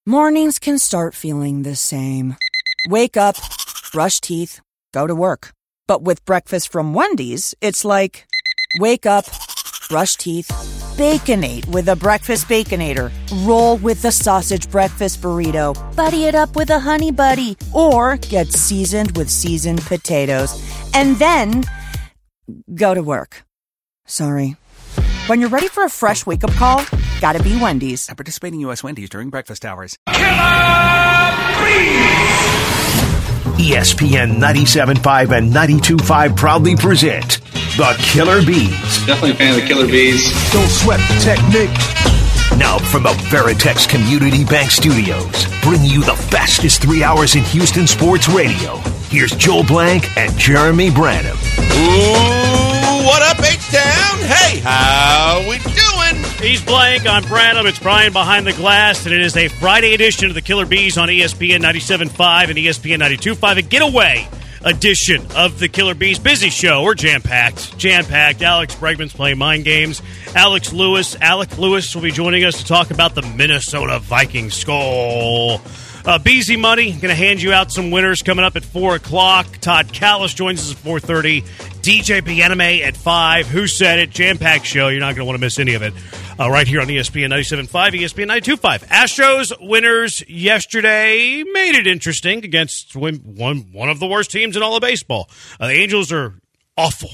Mornings can start feeling the same. Wake up, brush teeth, go to work. But with breakfast from Wendy's, it's like, wake up, brush teeth, Baconate with a breakfast Baconator. Roll with the sausage breakfast burrito. Buddy it up with a Honey Buddy. Or get seasoned with seasoned potatoes. And then, go to work. Sorry. When you're ready for a fresh wake-up call, gotta be Wendy's. At participating U.S. Wendy's during breakfast hours. ESPN 97.5 and 92.5 proudly present The Killer Bees. Definitely a fan of the Killer Bees. Don't sweat the technique. Now from the Veritex Community Bank Studios, bringing you the fastest 3 hours in Houston sports radio. Here's Joel Blank and Jeremy Branham. Ooh, what up, H-Town? Hey, how we doing? He's Blank, I'm Branham, it's Brian behind the glass, and it is a Friday edition of the Killer Bees on ESPN 97.5 and ESPN 92.5, a getaway edition of the Killer Bees. Busy show, we're jam-packed. Alex Bregman's playing mind games. Alec Lewis will be joining us to talk about the Minnesota Vikings skull. Beezy Money, going to hand you out some winners coming up at 4 o'clock. Todd Callis joins us at 4:30. DJ Pianime at 5. Who said it? Jam-packed show. You're not going to want to miss any of it. Right here on ESPN 97.5, ESPN 92.5. Astros winners yesterday made it interesting against one of the worst teams in all of baseball. The Angels are awful.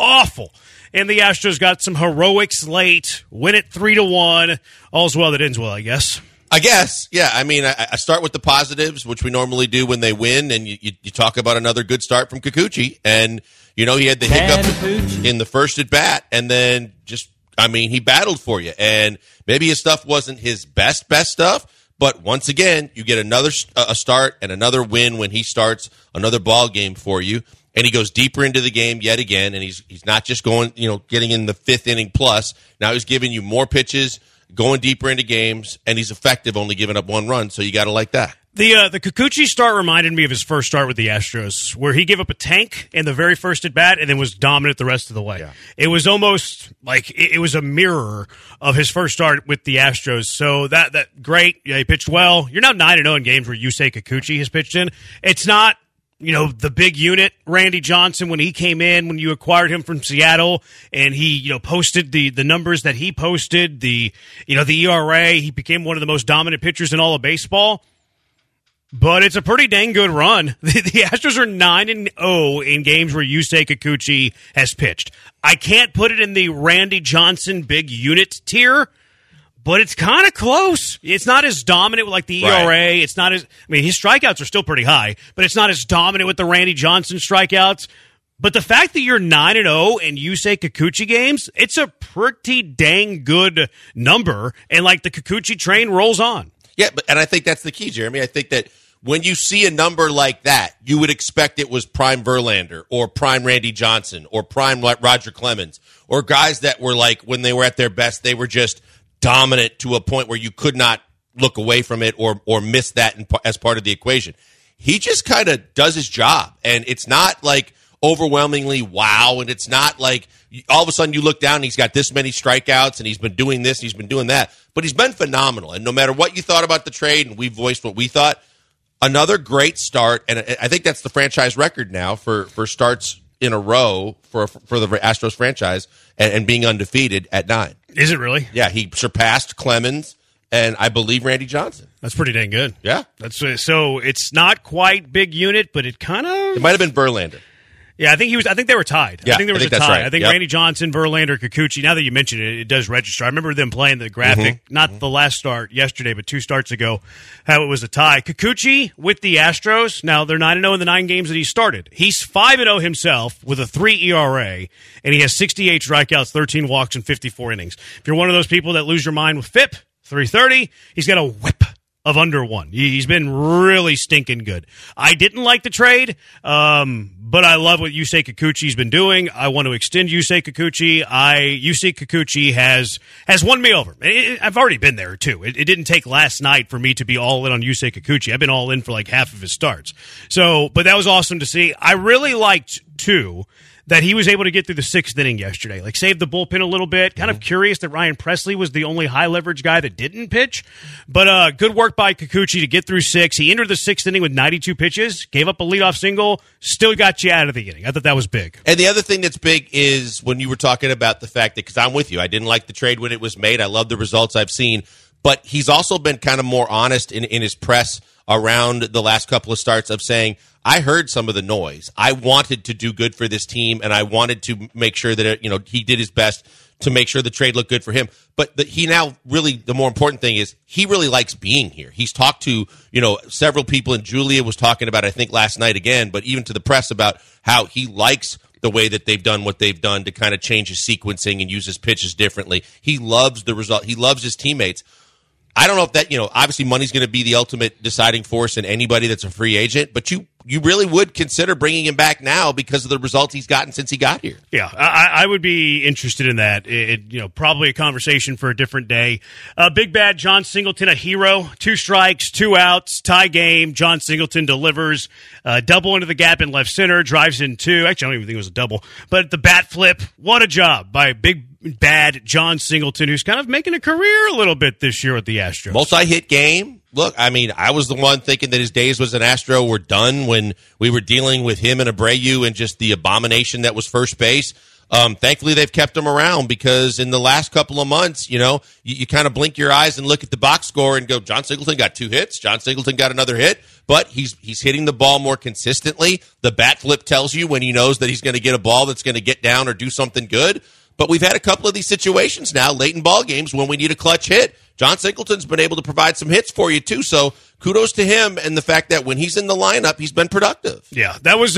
And the Astros got some heroics late. Win it 3-1. All's well that ends well, I guess. Yeah. I mean, I start with the positives, which we normally do when they win, and you talk about another good start from Kikuchi. And, you know, he had the hiccup in the first at bat, and then he battled for you. And maybe his stuff wasn't his best stuff, but once again, you get another start and another win when he starts another ball game for you. And he goes deeper into the game yet again, and he's not just going, getting in the fifth inning plus. Now he's giving you more pitches, going deeper into games, and he's effective, only giving up one run, so you got to like that. The Kikuchi start reminded me of his first start with the Astros, where he gave up a tank in the very first at-bat and then was dominant the rest of the way. Yeah. It was almost like it was a mirror of his first start with the Astros. So that great. Yeah, he pitched well. You're now 9-0 in games where Yusei Kikuchi has pitched in. It's not, the big unit, Randy Johnson, when he came in, when you acquired him from Seattle, and he, posted the numbers that he posted, the ERA, he became one of the most dominant pitchers in all of baseball. But it's a pretty dang good run. The Astros are 9-0 in games where Yusei Kikuchi has pitched. I can't put it in the Randy Johnson big unit tier, but it's kind of close. It's not as dominant like the ERA. Right. It's not as, his strikeouts are still pretty high, but it's not as dominant with the Randy Johnson strikeouts. But the fact that you're 9-0 in Yusei Kikuchi games, it's a pretty dang good number. And the Kikuchi train rolls on. Yeah, and I think that's the key, Jeremy. I think that when you see a number like that, you would expect it was prime Verlander or prime Randy Johnson or prime Roger Clemens or guys that were when they were at their best, they were just dominant to a point where you could not look away from it or miss that as part of the equation. He just kind of does his job, and it's not overwhelmingly wow, and it's not all of a sudden you look down and he's got this many strikeouts and he's been doing this, he's been doing that, but he's been phenomenal. And no matter what you thought about the trade, and we voiced what we thought, another great start, and I think that's the franchise record now for starts in a row for the Astros franchise and being undefeated at 9. Is it really? Yeah, he surpassed Clemens and I believe Randy Johnson. That's pretty dang good. Yeah. So it's not quite big unit, but it kind of... It might have been Verlander. Yeah, I think they were tied. Yeah, I think there was a tie. Right. I think Randy Johnson, Verlander, Kikuchi. Now that you mention it, it does register. I remember them playing the graphic, not the last start yesterday, but 2 starts ago, how it was a tie. Kikuchi with the Astros. Now they're 9-0 in the 9 games that he started. He's 5-0 himself with a 3 ERA, and he has 68 strikeouts, 13 walks, and 54 innings. If you're one of those people that lose your mind with FIP, 330, he's got a whip of under 1. He's been really stinking good. I didn't like the trade, but I love what Yusei Kikuchi's been doing. I want to extend Yusei Kikuchi. Yusei Kikuchi has won me over. I've already been there, too. It didn't take last night for me to be all in on Yusei Kikuchi. I've been all in for half of his starts. But that was awesome to see. I really liked, too, that he was able to get through the 6th inning yesterday. Like, saved the bullpen a little bit. Kind of curious that Ryan Presley was the only high-leverage guy that didn't pitch. But good work by Kikuchi to get through 6. He entered the 6th inning with 92 pitches, gave up a leadoff single, still got you out of the inning. I thought that was big. And the other thing that's big is when you were talking about the fact that, because I'm with you, I didn't like the trade when it was made. I love the results I've seen. But he's also been kind of more honest in his press around the last couple of starts of saying, I heard some of the noise. I wanted to do good for this team, and I wanted to make sure that he did his best to make sure the trade looked good for him. But he now really, the more important thing is he really likes being here. He's talked to, several people, and Julia was talking about, I think, last night again, but even to the press about how he likes the way that they've done what they've done to kind of change his sequencing and use his pitches differently. He loves the result. He loves his teammates. I don't know if that, obviously money's going to be the ultimate deciding force in anybody that's a free agent, but you really would consider bringing him back now because of the results he's gotten since he got here. Yeah, I would be interested in that. Probably a conversation for a different day. Big bad John Singleton, a hero. 2 strikes, 2 outs, tie game. John Singleton delivers. Double into the gap in left center, drives in 2. Actually, I don't even think it was a double. But the bat flip, what a job by big bad John Singleton, who's kind of making a career a little bit this year with the Astros. Multi-hit game. Look, I was the one thinking that his days as an Astro were done when we were dealing with him and Abreu and just the abomination that was first base. Thankfully, they've kept him around because in the last couple of months, you kind of blink your eyes and look at the box score and go, John Singleton got 2 hits. John Singleton got another hit, but he's hitting the ball more consistently. The bat flip tells you when he knows that he's going to get a ball that's going to get down or do something good. But we've had a couple of these situations now, late in ball games, when we need a clutch hit. John Singleton's been able to provide some hits for you, too. So kudos to him and the fact that when he's in the lineup, he's been productive. Yeah, that was,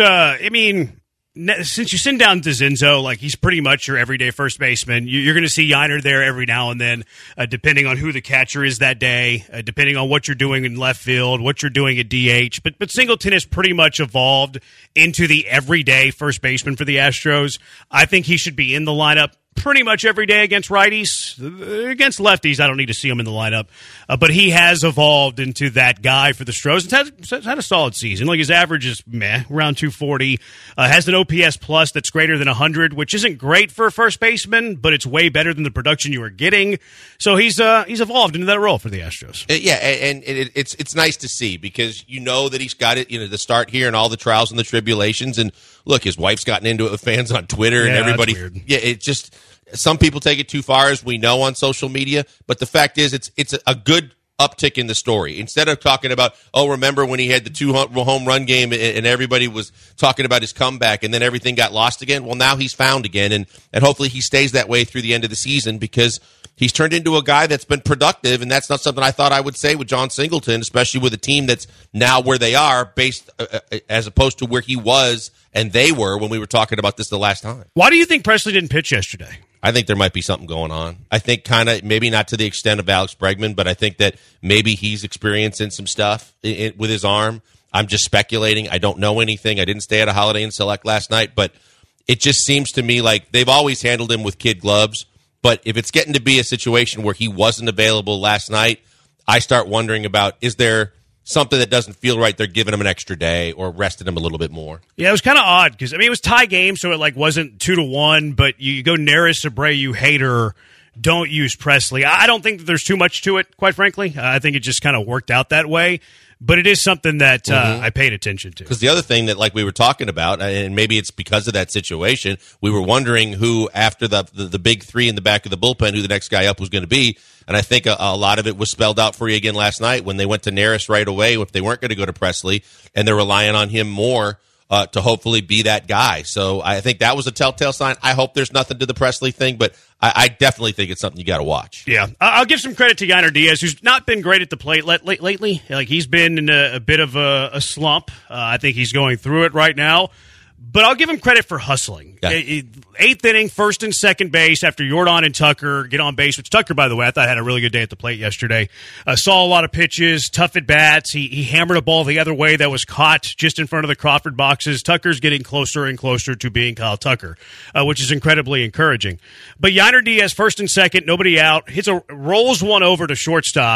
since you send down DeZinzo, like he's pretty much your everyday first baseman. You're going to see Yiner there every now and then, depending on who the catcher is that day, depending on what you're doing in left field, what you're doing at DH. But Singleton has pretty much evolved into the everyday first baseman for the Astros. I think he should be in the lineup pretty much every day against righties. Against lefties, I don't need to see him in the lineup. But he has evolved into that guy for the Astros. He's had a solid season. Like his average is around 240. Has an OPS plus that's greater than 100, which isn't great for a first baseman, but it's way better than the production you were getting. So he's evolved into that role for the Astros. And it's nice to see because you know that he's got it, the start here and all the trials and the tribulations. And look, his wife's gotten into it with fans on Twitter and everybody. That's weird. Yeah, it just. Some people take it too far, as we know on social media, but the fact is it's a good uptick in the story. Instead of talking about, remember when he had the 2 home run game and everybody was talking about his comeback and then everything got lost again? Well, now he's found again, and hopefully he stays that way through the end of the season because he's turned into a guy that's been productive, and that's not something I thought I would say with John Singleton, especially with a team that's now where they are based as opposed to where he was and they were when we were talking about this the last time. Why do you think Presley didn't pitch yesterday? I think there might be something going on. I think kind of maybe not to the extent of Alex Bregman, but I think that maybe he's experiencing some stuff with his arm. I'm just speculating. I don't know anything. I didn't stay at a Holiday Inn Select last night, but it just seems to me like they've always handled him with kid gloves. But if it's getting to be a situation where he wasn't available last night, I start wondering about, is there something that doesn't feel right? They're giving him an extra day or resting him a little bit more. Yeah, it was kind of odd because, it was tie game, so it wasn't 2-1, but you go Neris, Abreu, Hader, don't use Presley. I don't think that there's too much to it, quite frankly. I think it just kind of worked out that way. But it is something that I paid attention to. Because the other thing that, we were talking about, and maybe it's because of that situation, we were wondering who, after the big 3 in the back of the bullpen, who the next guy up was going to be. And I think a lot of it was spelled out for you again last night when they went to Neris right away if they weren't going to go to Presley, and they're relying on him more to hopefully be that guy. So I think that was a telltale sign. I hope there's nothing to the Presley thing, but I definitely think it's something you got to watch. Yeah, I'll give some credit to Yiner Diaz, who's not been great at the plate lately. He's been in a bit of a slump. I think he's going through it right now. But I'll give him credit for hustling. Yeah. 8th inning, first and second base after Yordan and Tucker get on base, which Tucker, by the way, I thought had a really good day at the plate yesterday. Saw a lot of pitches, tough at bats. He hammered a ball the other way that was caught just in front of the Crawford boxes. Tucker's getting closer and closer to being Kyle Tucker, which is incredibly encouraging. But Yiner Diaz, first and second, nobody out, rolls one over to shortstop.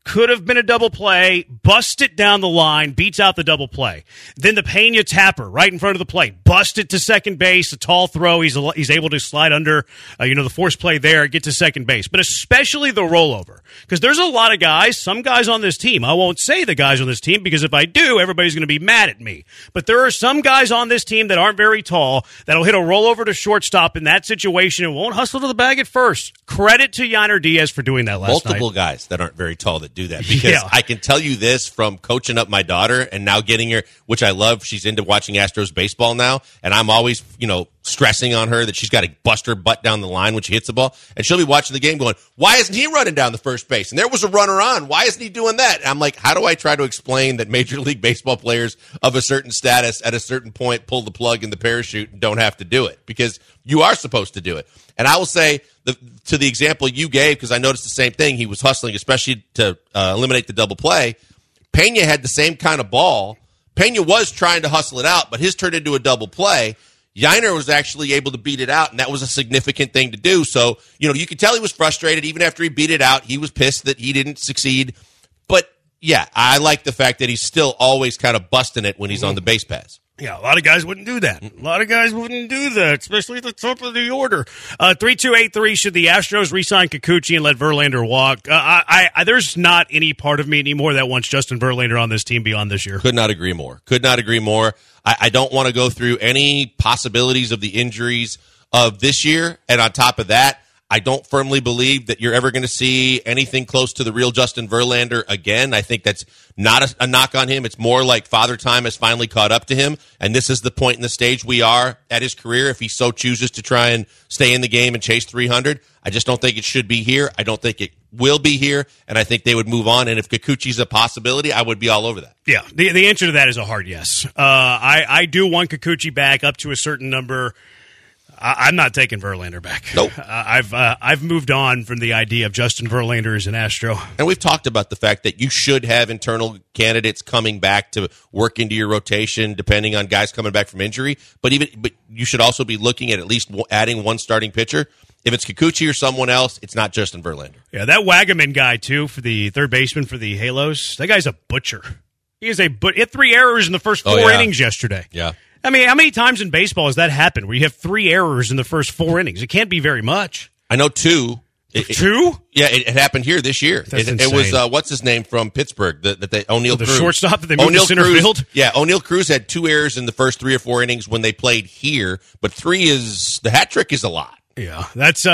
could have been a double play, bust it down the line, beats out the double play. Then the Pena tapper right in front of the plate, bust it to second base, a tall throw. He's able to slide under, the force play there, get to second base. But especially the rollover, because there's a lot of guys, some guys on this team. I won't say the guys on this team because if I do, everybody's going to be mad at me. But there are some guys on this team that aren't very tall that'll hit a rollover to shortstop in that situation and won't hustle to the bag at first. Credit to Yainer Diaz for doing that last night. Multiple guys that aren't very tall that do that, because I can tell you this from coaching up my daughter and now getting her, which I love. She's into watching Astros baseball now, and I'm always, stressing on her that she's got to bust her butt down the line when she hits the ball, and she'll be watching the game going, why isn't he running down the first base? And there was a runner on. Why isn't he doing that? And I'm like, how do I try to explain that Major League Baseball players of a certain status at a certain point pull the plug in the parachute and don't have to do it? Because you are supposed to do it. And I will say, to the example you gave, because I noticed the same thing, he was hustling, especially to eliminate the double play. Pena had the same kind of ball. Pena was trying to hustle it out, but his turned into a double play. Yainer was actually able to beat it out, and that was a significant thing to do. So, you could tell he was frustrated. Even after he beat it out, he was pissed that he didn't succeed. But, yeah, I like the fact that he's still always kind of busting it when he's on the base pass. Yeah, a lot of guys wouldn't do that. Especially at the top of the order. 3283, should the Astros re-sign Kikuchi and let Verlander walk? There's not any part of me anymore that wants Justin Verlander on this team beyond this year. Could not agree more. I don't want to go through any possibilities of the injuries of this year. And on top of that, I don't firmly believe that you're ever going to see anything close to the real Justin Verlander again. I think that's not a knock on him. It's more like Father Time has finally caught up to him, and this is the point in the stage we are at his career if he so chooses to try and stay in the game and chase 300. I just don't think it should be here. I don't think it will be here, and I think they would move on. And if Kikuchi's a possibility, I would be all over that. Yeah, the answer to that is a hard yes. I do want Kikuchi back up to a certain number. I'm not taking Verlander back. Nope. I've moved on from the idea of Justin Verlander as an Astro. And we've talked about the fact that you should have internal candidates coming back to work into your rotation, depending on guys coming back from injury. But you should also be looking at least adding one starting pitcher. If it's Kikuchi or someone else, it's not Justin Verlander. Yeah, that Wagaman guy too, for the third baseman for the Halos. That guy's a butcher. He had 3 errors in the first 4 innings yesterday. Yeah. I mean, how many times in baseball has that happened where you have 3 errors in the first 4 innings? It can't be very much. I know 2. 2? Yeah, it happened here this year. It was, what's his name from Pittsburgh? O'Neal Cruz. The shortstop that they moved to center field? Yeah, O'Neal Cruz had 2 errors in the first 3 or 4 innings when they played here, but 3 is, the hat trick is a lot. Yeah,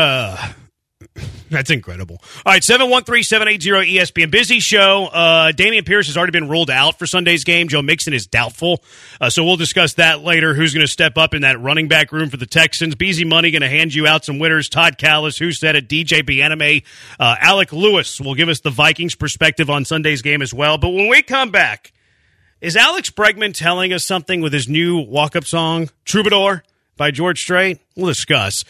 that's incredible. All right, 713-780-ESPN. Busy show. Dameon Pierce has already been ruled out for Sunday's game. Joe Mixon is doubtful. So we'll discuss that later. Who's going to step up in that running back room for the Texans? Beezy Money going to hand you out some winners. Todd Callis, who said it? DJ Bianame. Alec Lewis will give us the Vikings perspective on Sunday's game as well. But when we come back, is Alex Bregman telling us something with his new walk-up song, Troubadour, by George Strait? We'll discuss.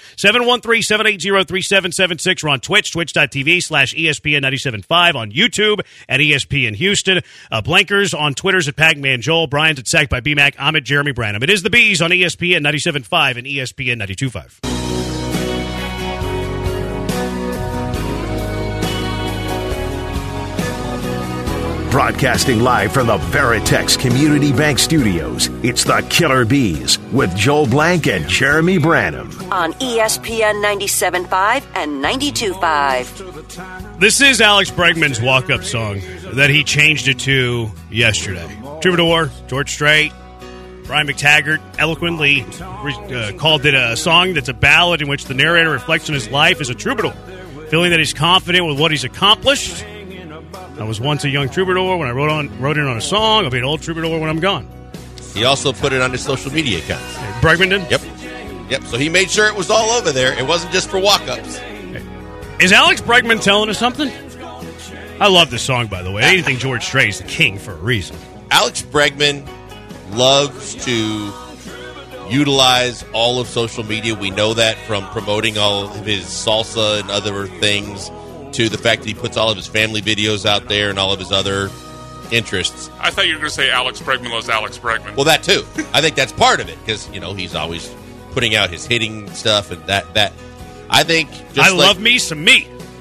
713-780-3776. We're on Twitch, twitch.tv/ESPN975, on YouTube at ESPN Houston. Blankers on Twitters at Pac-Man Joel. Brian's at Sack by BMAC. I'm at Jeremy Branham. It is the Bees on ESPN 97.5 and ESPN 92.5. Broadcasting live from the Veritex Community Bank Studios, it's the Killer Bees with Joel Blank and Jeremy Branham. On ESPN 97.5 and 92.5. This is Alex Bregman's walk-up song that he changed it to yesterday. Troubadour, George Strait, Brian McTaggart eloquently called it a song that's a ballad in which the narrator reflects on his life as a troubadour, feeling that he's confident with what he's accomplished. I was once a young troubadour when I wrote in on a song. I'll be an old troubadour when I'm gone. He also put it on his social media accounts. Bregman did? Yep. So he made sure it was all over there. It wasn't just for walk-ups. Is Alex Bregman telling us something? I love this song, by the way. I didn't think George Strait is the king for a reason. Alex Bregman loves to utilize all of social media. We know that from promoting all of his salsa and other things, to the fact that he puts all of his family videos out there and all of his other interests. I thought you were going to say Alex Bregman loves Alex Bregman. Well, that too. I think that's part of it because, he's always putting out his hitting stuff and that. I think just love me some me.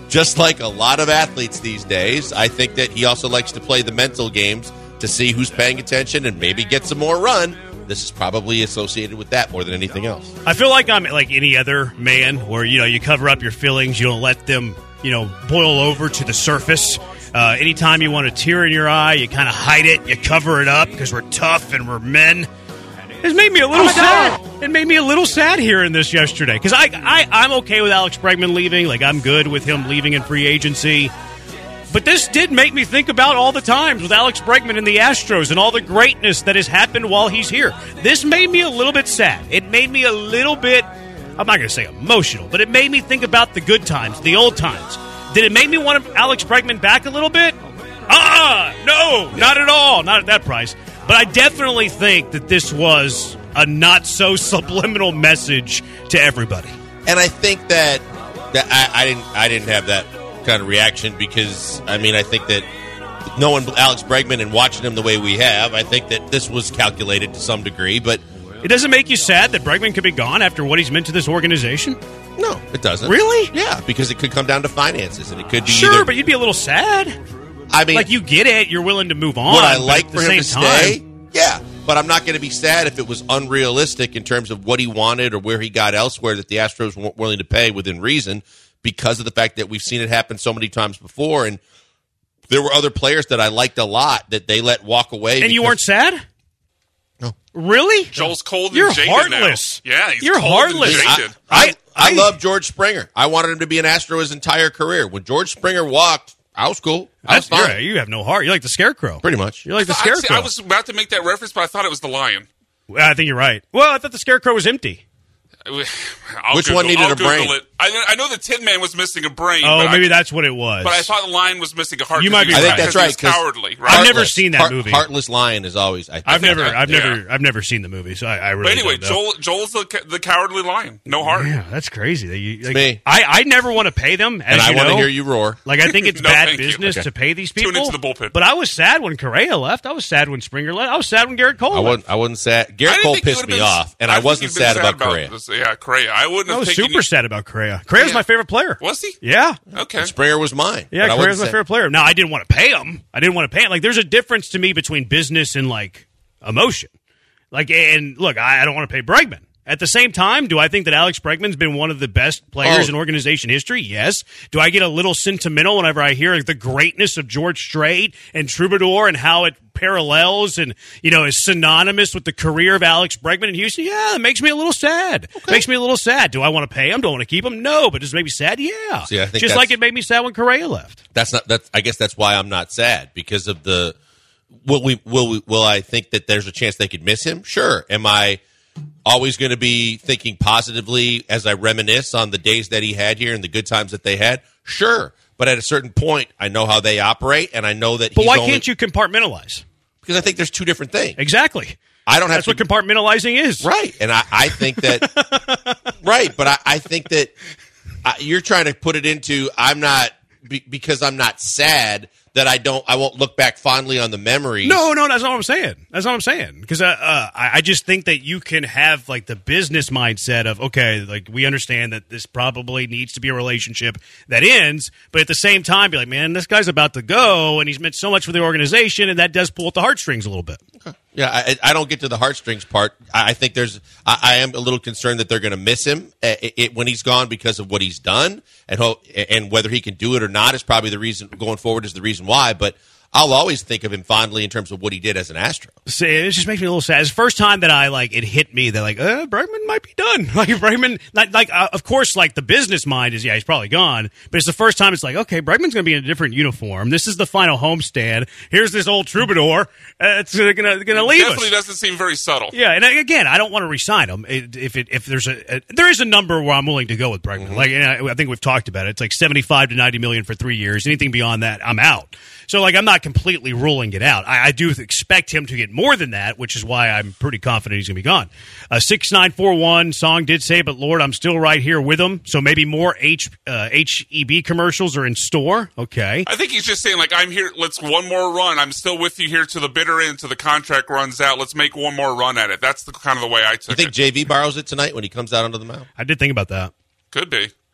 just like a lot of athletes these days, I think that he also likes to play the mental games to see who's paying attention and maybe get some more run. This is probably associated with that more than anything else. I feel like I'm like any other man where, you cover up your feelings. You don't let them, boil over to the surface. Anytime you want a tear in your eye, you kind of hide it. You cover it up because we're tough and we're men. It's made me a little sad. It made me a little sad hearing this yesterday because I'm okay with Alex Bregman leaving. Like, I'm good with him leaving in free agency. But this did make me think about all the times with Alex Bregman and the Astros and all the greatness that has happened while he's here. This made me a little bit sad. It made me a little bit, I'm not going to say emotional, but it made me think about the good times, the old times. Did it make me want Alex Bregman back a little bit? No, not at all. Not at that price. But I definitely think that this was a not-so-subliminal message to everybody. And I think that I didn't have that kind of reaction because, I think that knowing Alex Bregman and watching him the way we have, I think that this was calculated to some degree. But it doesn't make you sad that Bregman could be gone after what he's meant to this organization? No, it doesn't. Really? Yeah, because it could come down to finances, and it could be sure, but you'd be a little sad. Like, you get it, you're willing to move on. Would I like for him to time, stay? Yeah, but I'm not going to be sad if it was unrealistic in terms of what he wanted or where he got elsewhere that the Astros weren't willing to pay within reason because of the fact that we've seen it happen so many times before, and there were other players that I liked a lot that they let walk away. And you weren't sad? No. Really? Joel's cold You're and jaded heartless. now. Yeah, You're heartless. I love George Springer. I wanted him to be an Astro his entire career. When George Springer walked, I was cool. I was fine. You have no heart. You're like the Scarecrow. Pretty much. You're like the Scarecrow. I was about to make that reference, but I thought it was the Lion. I think you're right. Well, I thought the Scarecrow was empty. Which one needed a brain? It. I know the Tin Man was missing a brain. Oh, maybe that's what it was. But I thought the Lion was missing a heart. You might be right. I think that's right. Cowardly. Right? I've never seen that movie. Heartless Lion is always. I've never seen the movie, so I really. But anyway, don't know. Joel's the cowardly lion. No heart. Yeah, that's crazy. It's me. I never want to pay them, and I want to hear you roar. Like, I think it's No, bad thank you. business to pay these people. Tune into the bullpen. But I was sad when Correa left. I was sad when Springer left. I was sad when Garrett Cole left. I wasn't sad. Garrett Cole pissed me off, and I wasn't sad about Correa. Yeah, Correa. I wouldn't have I was taken super sad about Correa. Correa's my favorite player. Was he? Yeah. Okay. And Springer was mine. Yeah, Correa's my favorite player. Now, I didn't want to pay him. Like, there's a difference to me between business and, like, emotion. Like, and look, I don't want to pay Bregman. At the same time, do I think that Alex Bregman's been one of the best players in organization history? Yes. Do I get a little sentimental whenever I hear the greatness of George Strait and Troubadour and how it parallels and, is synonymous with the career of Alex Bregman in Houston? Yeah, it makes me a little sad. Okay. Makes me a little sad. Do I want to pay him? Do I want to keep him? No, but does it make me sad? Yeah. See, I think just like it made me sad when Correa left. I guess that's why I'm not sad, because of the will I think that there's a chance they could miss him? Sure. Am I always going to be thinking positively as I reminisce on the days that he had here and the good times that they had? Sure. But at a certain point, I know how they operate, and I know that But why can't you compartmentalize? Because I think there's two different things. Exactly. That's what compartmentalizing is. Right. And I think that – right. But I think that you're trying to put it into because I'm not sad – that I won't look back fondly on the memories. No, that's not what I'm saying. Because I just think that you can have like the business mindset of, okay, like we understand that this probably needs to be a relationship that ends, but at the same time be like, man, this guy's about to go and he's meant so much for the organization, and that does pull at the heartstrings a little bit. Okay. Yeah, I don't get to the heartstrings part. I think I am a little concerned that they're going to miss him when he's gone because of what he's done, and whether he can do it or not is probably the reason going forward is the reason why. But I'll always think of him fondly in terms of what he did as an Astro. See, it just makes me a little sad. It's the first time that it hit me that Bregman might be done. Like Bregman, of course, like the business mind is, he's probably gone. But it's the first time it's like, okay, Bregman's going to be in a different uniform. This is the final homestand. Here's this old troubadour. It's going to leave us. Definitely doesn't seem very subtle. Yeah, and again, I don't want to re-sign him. If there is a number where I'm willing to go with Bregman. Mm-hmm. I think we've talked about it. It's like $75 to $90 million for 3 years. Anything beyond that, I'm out. So, I'm not completely ruling it out. I do expect him to get more than that, which is why I'm pretty confident he's going to be gone. 6941 Song did say, but Lord, I'm still right here with him. So maybe more HEB commercials are in store. Okay. I think he's just saying, I'm here. Let's one more run. I'm still with you here to the bitter end, till the contract runs out. Let's make one more run at it. That's the kind of the way I took it. You think JV borrows it tonight when he comes out onto the mound? I did think about that. Could be.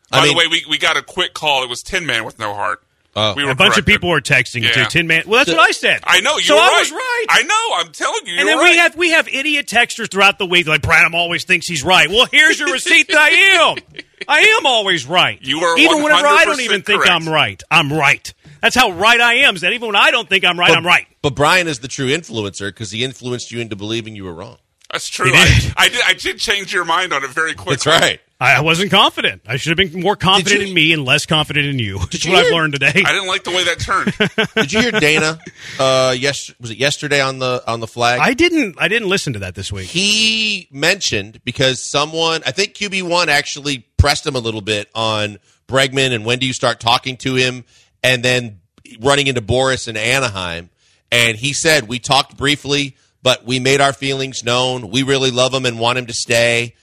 By the way, we got a quick call. It was Tin Man with no heart. We were a bunch of people were texting it too. Tin Man. Well, that's what I said. I know. So I was right. I know. I'm telling you. And then we have idiot texters throughout the week like Branham always thinks he's right. Well, here's your receipt that I am. I am always right. You are even whenever I don't even correct. think I'm right. I'm right. That's how right I am. Is that even when I don't think I'm right, I'm right. But Brian is the true influencer because he influenced you into believing you were wrong. That's true. I did change your mind on it very quickly. That's right. I wasn't confident. I should have been more confident in me and less confident in you. That's what I've learned today. I didn't like the way that turned. Did you hear Dana? Was it yesterday on the flag? I didn't listen to that this week. He mentioned because someone, I think QB1 actually pressed him a little bit on Bregman and when do you start talking to him, and then running into Boris in Anaheim, and he said we talked briefly, but we made our feelings known. We really love him and want him to stay.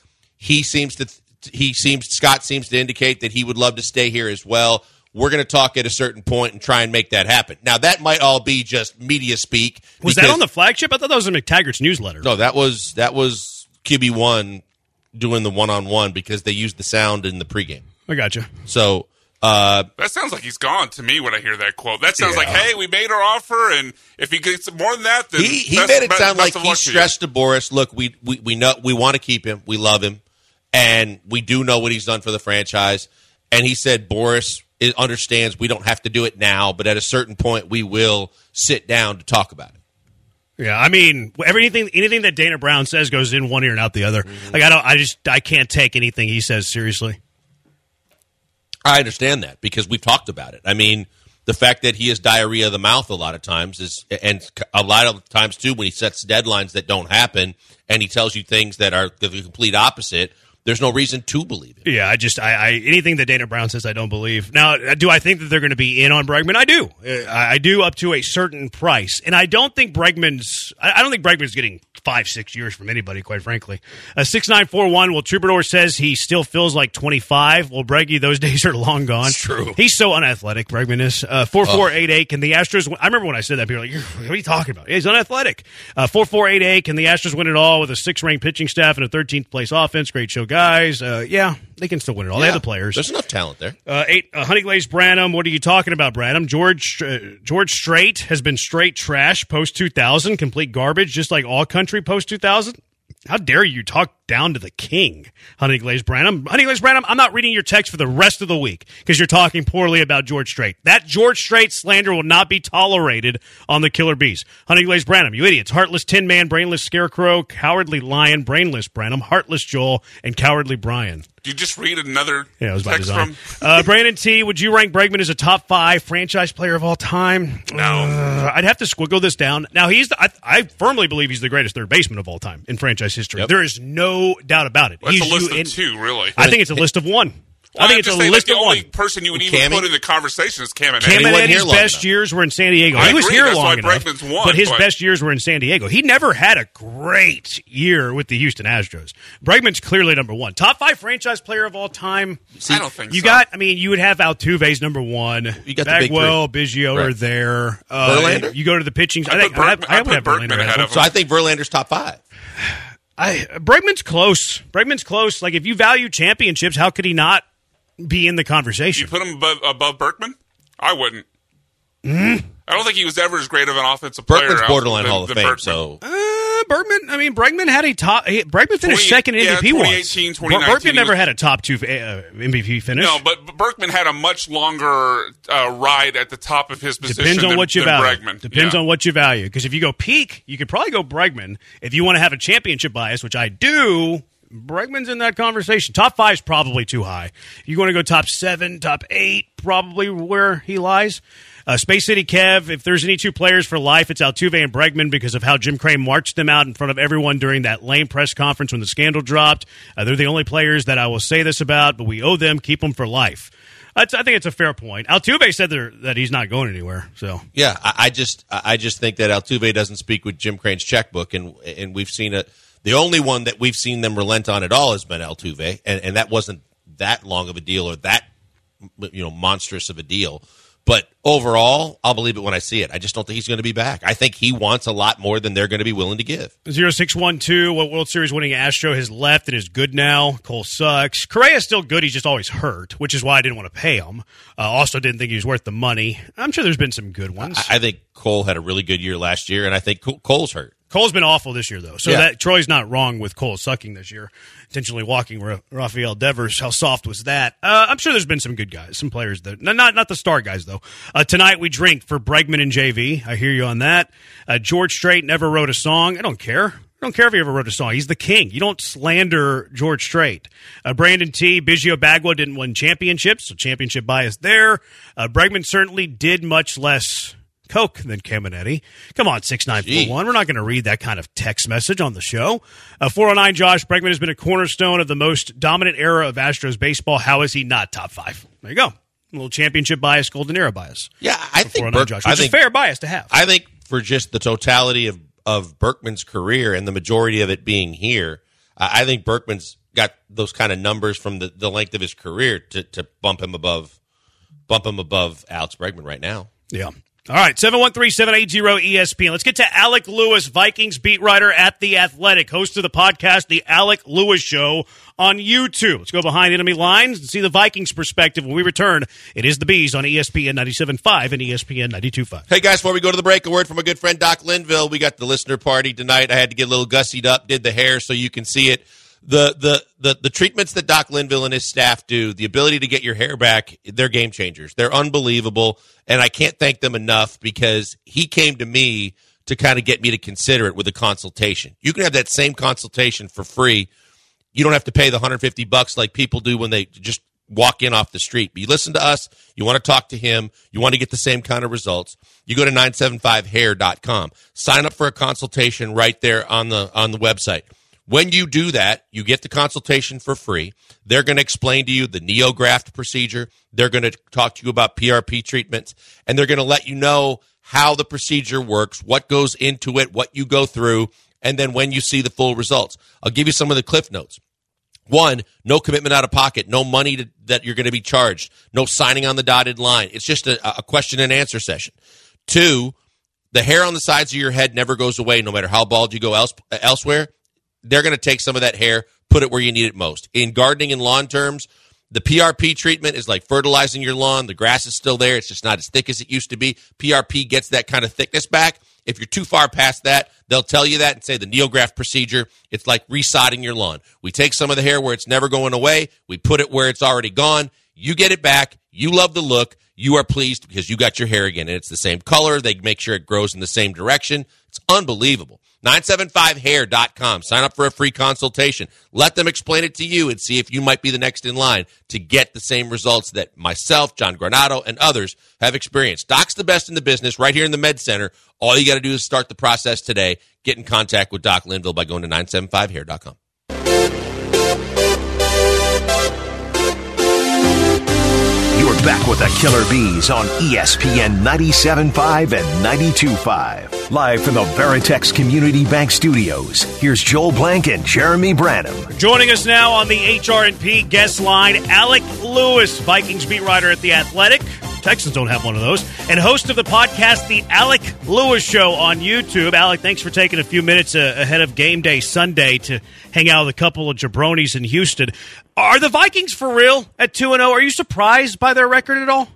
Scott seems to indicate that he would love to stay here as well. We're going to talk at a certain point and try and make that happen. Now, that might all be just media speak. Was that on the flagship? I thought that was in McTaggart's newsletter. No, that was QB1 doing the one-on-one because they used the sound in the pregame. I gotcha. So that sounds like he's gone to me when I hear that quote. That sounds like, hey, we made our offer, and if he gets more than that, then he made it sound like he stressed to Boris, look, we know we want to keep him, we love him, and we do know what he's done for the franchise. And he said Boris understands we don't have to do it now, but at a certain point we will sit down to talk about it. Yeah, I mean, anything that Dana Brown says goes in one ear and out the other. Mm-hmm. Like I can't take anything he says seriously. I understand that because we've talked about it. I mean, the fact that he has diarrhea of the mouth a lot of times is, and a lot of times too, when he sets deadlines that don't happen and he tells you things that are the complete opposite, there's no reason to believe it. Yeah, anything that Dana Brown says, I don't believe. Now, do I think that they're going to be in on Bregman? I do. I do up to a certain price, and I don't think Bregman's getting 5-6 years from anybody, quite frankly. 6941. Well, Troubadour says he still feels like 25. Well, Breggy, those days are long gone. It's true. He's so unathletic. Bregman is 4488. Can the Astros? I remember when I said that, people were like, "What are you talking about?" He's unathletic. 4488. Can the Astros win it all with a 6th-ranked pitching staff and a 13th place offense? Great show, guys. Yeah, they can still win it all. They have the players. There's enough talent there. 8. Honey Glazed Branham. What are you talking about, Branham? George Strait has been straight trash post 2000, complete garbage, just like all country post 2000. How dare you talk down to the king, Honey Glazed Branham? Honey Glazed Branham, I'm not reading your text for the rest of the week because you're talking poorly about George Strait. That George Strait slander will not be tolerated on the Killer Bees. Honey Glazed Branham, you idiots. Heartless Tin Man, Brainless Scarecrow, Cowardly Lion, Brainless Branham, Heartless Joel, and Cowardly Brian. Did you just read another it was by text design. from? Brandon T., would you rank Bregman as a top 5 franchise player of all time? No. I'd have to squiggle this down. Now, I firmly believe he's the greatest third baseman of all time in franchise history. Yep. There is no doubt about it. That's a list of 2, really. I think it's a list of 1. I think it's a list the of only 1. person you would even put in the conversation is Cam and Cam Eddie. and Eddie's best years were in San Diego. He was here long enough, but his best years were in San Diego. He never had a great year with the Houston Astros. Bregman's clearly number 1. Top 5 franchise player of all time. I don't think you got. I mean, you would have Altuve's number 1. You got Bagwell, Biggio are there. Verlander? You go to the pitching. I would have Verlander ahead of him. So I think Verlander's top 5. Bregman's close. Bregman's close. Like, if you value championships, how could he not be in the conversation? You put him above Berkman? I wouldn't. I don't think he was ever as great of an offensive player. Berkman's borderline Hall of than Fame. Berkman. So Bregman had a top. Bregman finished second in MVP 2018, once. 2019, Berkman never had a top 2 MVP finish. No, but Berkman had a much longer ride at the top of his position. Depends on what you value. Bregman. Depends on what you value. Because if you go peak, you could probably go Bregman. If you want to have a championship bias, which I do, Bregman's in that conversation. Top 5 is probably too high. You want to go top 7, top 8, probably where he lies. Space City Kev, if there's any 2 players for life, it's Altuve and Bregman because of how Jim Crane marched them out in front of everyone during that lame press conference when the scandal dropped. They're the only players that I will say this about, but we owe them, keep them for life. I think it's a fair point. Altuve said that he's not going anywhere. So yeah, I just think that Altuve doesn't speak with Jim Crane's checkbook, and we've seen it. The only one that we've seen them relent on at all has been Altuve, and that wasn't that long of a deal or that monstrous of a deal. But overall, I'll believe it when I see it. I just don't think he's going to be back. I think he wants a lot more than they're going to be willing to give. 0612, what World Series winning Astro has left and is good now. Cole sucks. Correa's still good. He's just always hurt, which is why I didn't want to pay him. Also didn't think he was worth the money. I'm sure there's been some good ones. I think Cole had a really good year last year, and I think Cole's hurt. Cole's been awful this year, though. So that Troy's not wrong with Cole sucking this year. Intentionally walking Rafael Devers. How soft was that? I'm sure there's been some good guys, some players that not the star guys though. Tonight we drink for Bregman and JV. I hear you on that. George Strait never wrote a song. I don't care. I don't care if he ever wrote a song. He's the king. You don't slander George Strait. Brandon T. Biggio Bagwell didn't win championships, so championship bias there. Bregman certainly did much less coke than Caminetti. Come on, 6941. We're not going to read that kind of text message on the show. 409 Josh Bregman has been a cornerstone of the most dominant era of Astros baseball. How is he not top 5? There you go. A little championship bias, golden era bias. Yeah, I think Josh, which is fair bias to have. I think for just the totality of Berkman's career and the majority of it being here, I think Berkman's got those kind of numbers from the length of his career to bump him above Alex Bregman right now. Yeah. All right, 713-780-ESPN. Let's get to Alec Lewis, Vikings beat writer at The Athletic, host of the podcast, The Alec Lewis Show, on YouTube. Let's go behind enemy lines and see the Vikings' perspective when we return. It is the Bees on ESPN 97.5 and ESPN 92.5. Hey, guys, before we go to the break, a word from a good friend, Doc Linville. We got the listener party tonight. I had to get a little gussied up, did the hair so you can see it. The treatments that Doc Linville and his staff do, the ability to get your hair back, they're game changers. They're unbelievable, and I can't thank them enough because he came to me to kind of get me to consider it with a consultation. You can have that same consultation for free. You don't have to pay the $150 like people do when they just walk in off the street. But you listen to us, you want to talk to him, you want to get the same kind of results, you go to 975hair.com. Sign up for a consultation right there on the website. When you do that, you get the consultation for free. They're going to explain to you the NeoGraft procedure. They're going to talk to you about PRP treatments, and they're going to let you know how the procedure works, what goes into it, what you go through, and then when you see the full results. I'll give you some of the cliff notes. 1, no commitment out of pocket, no money that you're going to be charged, no signing on the dotted line. It's just a question and answer session. 2, the hair on the sides of your head never goes away no matter how bald you go elsewhere. They're going to take some of that hair, put it where you need it most. In gardening and lawn terms, the PRP treatment is like fertilizing your lawn. The grass is still there. It's just not as thick as it used to be. PRP gets that kind of thickness back. If you're too far past that, they'll tell you that and say the NeoGraft procedure, it's like resodding your lawn. We take some of the hair where it's never going away. We put it where it's already gone. You get it back. You love the look. You are pleased because you got your hair again, and it's the same color. They make sure it grows in the same direction. It's unbelievable. 975hair.com. Sign up for a free consultation. Let them explain it to you and see if you might be the next in line to get the same results that myself, John Granado, and others have experienced. Doc's the best in the business right here in the Med Center. All you got to do is start the process today. Get in contact with Doc Linville by going to 975hair.com. You're back with the Killer Bees on ESPN 97.5 and 92.5. Live from the Veritex Community Bank Studios, here's Joel Blank and Jeremy Branham. Joining us now on the HR&P guest line, Alec Lewis, Vikings beat writer at The Athletic. Texans don't have one of those. And host of the podcast, The Alec Lewis Show on YouTube. Alec, thanks for taking a few minutes ahead of game day Sunday to hang out with a couple of jabronis in Houston. Are the Vikings for real at 2-0? Are you surprised by their record at all?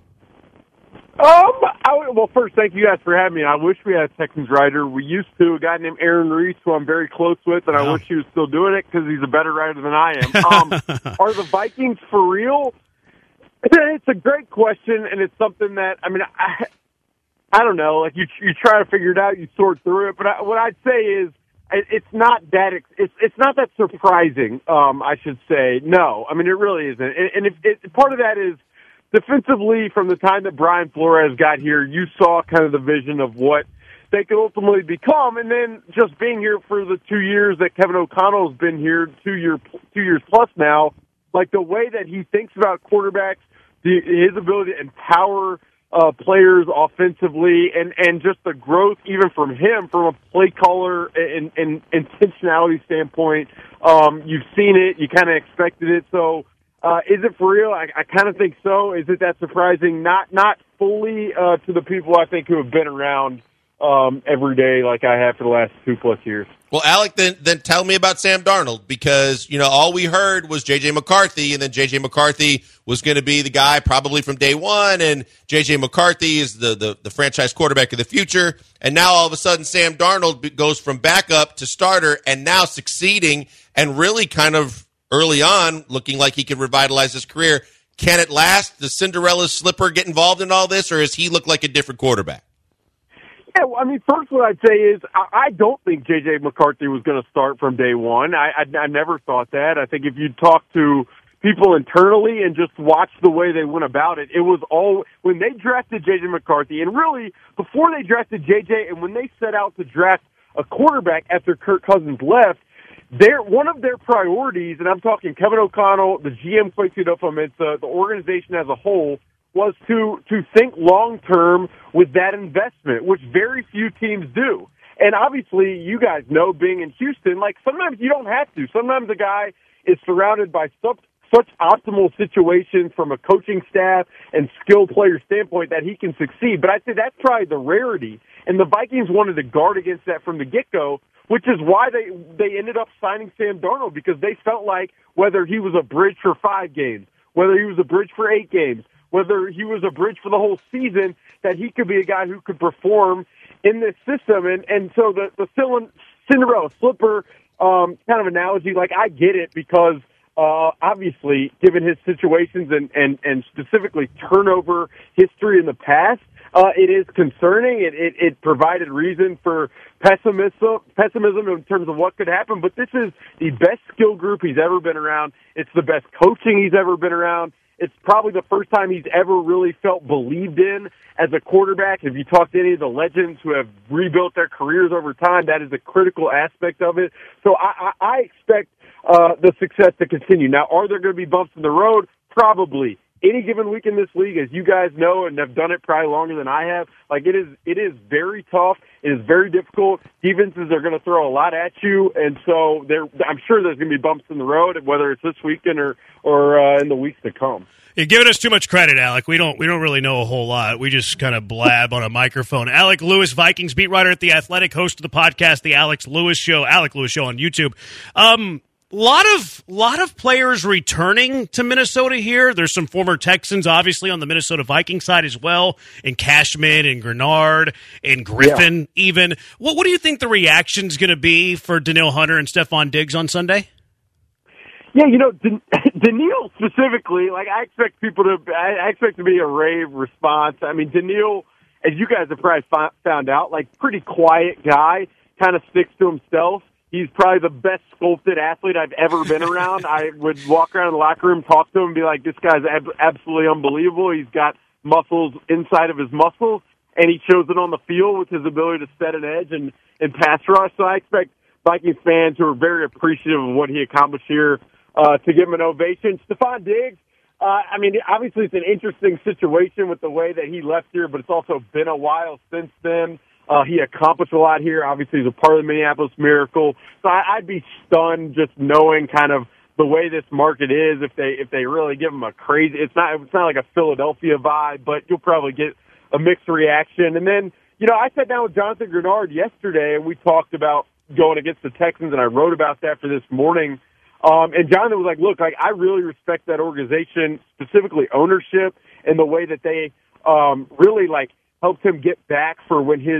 Well, first, thank you guys for having me. I wish we had a Texans writer. We used to, a guy named Aaron Reese, who I'm very close with, and I wish he was still doing it because he's a better writer than I am. Are the Vikings for real? It's a great question, and it's something that, I don't know. Like, you try to figure it out, you sort through it, but what I'd say is, it's not that surprising, I should say. No, it really isn't. And part of that is defensively, from the time that Brian Flores got here, you saw kind of the vision of what they could ultimately become. And then just being here for the 2 years that Kevin O'Connell's been here, 2 years plus now, like the way that he thinks about quarterbacks, his ability to empower players offensively, and just the growth even from him from a play caller and intentionality standpoint. You've seen it. You kind of expected it. So Is it for real? I kind of think so. Is it that surprising? Not fully to the people I think who have been around every day like I have for the last 2+ years. Well, Alec, then tell me about Sam Darnold, because, all we heard was J.J. McCarthy, and then J.J. McCarthy was going to be the guy probably from day one, and J.J. McCarthy is the franchise quarterback of the future, and now all of a sudden Sam Darnold goes from backup to starter and now succeeding and really kind of early on looking like he could revitalize his career. Can it last? Does Cinderella slipper get involved in all this, or does he look like a different quarterback? Yeah, well, I mean, first what I'd say is I don't think J.J. McCarthy was going to start from day one. I never thought that. I think if you talk to people internally and just watch the way they went about it, it was all when they drafted J.J. McCarthy, and really before they drafted J.J. and when they set out to draft a quarterback after Kirk Cousins left, one of their priorities, and I'm talking Kevin O'Connell, the GM Kwesi Adofo-Mensah, the organization as a whole, was to think long-term with that investment, which very few teams do. And obviously, you guys know, being in Houston, like sometimes you don't have to. Sometimes a guy is surrounded by such optimal situations from a coaching staff and skilled player standpoint that he can succeed. But I'd say that's probably the rarity. And the Vikings wanted to guard against that from the get-go, which is why they ended up signing Sam Darnold, because they felt like whether he was a bridge for 5 games, whether he was a bridge for 8 games, whether he was a bridge for the whole season, that he could be a guy who could perform in this system. And so the Cinderella slipper kind of analogy, like I get it, because obviously, given his situations and specifically turnover history in the past, it is concerning. It provided reason for pessimism in terms of what could happen. But this is the best skill group he's ever been around. It's the best coaching he's ever been around. It's probably the first time he's ever really felt believed in as a quarterback. If you talk to any of the legends who have rebuilt their careers over time, that is a critical aspect of it. So I expect the success to continue. Now, are there going to be bumps in the road? Probably. Any given week in this league, as you guys know and have done it probably longer than I have, like it is very tough. It is very difficult. Defenses are going to throw a lot at you, and so I'm sure there's going to be bumps in the road, whether it's this weekend or in the weeks to come. You're giving us too much credit, Alec. We don't really know a whole lot. We just kind of blab on a microphone. Alec Lewis, Vikings beat writer at The Athletic, host of the podcast, The Alex Lewis Show on YouTube. Lot of players returning to Minnesota here. There's some former Texans, obviously, on the Minnesota Vikings side as well, and Cashman and Grenard and Griffin even. What do you think the reaction's going to be for Danielle Hunter and Stephon Diggs on Sunday? Yeah, Danielle specifically, like I expect to be a rave response. I mean, Danielle, as you guys have probably found out, like pretty quiet guy, kind of sticks to himself. He's probably the best sculpted athlete I've ever been around. I would walk around the locker room, talk to him, and be like, this guy's absolutely unbelievable. He's got muscles inside of his muscles, and he shows it on the field with his ability to set an edge and pass rush. So I expect Vikings fans who are very appreciative of what he accomplished here to give him an ovation. Stephon Diggs, I mean, obviously it's an interesting situation with the way that he left here, but it's also been a while since then. He accomplished a lot here. Obviously, he's a part of the Minneapolis Miracle. So I'd be stunned just knowing kind of the way this market is. If they really give him a crazy, it's not like a Philadelphia vibe, but you'll probably get a mixed reaction. And then, I sat down with Jonathan Grenard yesterday, and we talked about going against the Texans, and I wrote about that for this morning. And Jonathan was like, look, like I really respect that organization, specifically ownership, and the way that they really like helped him get back for when his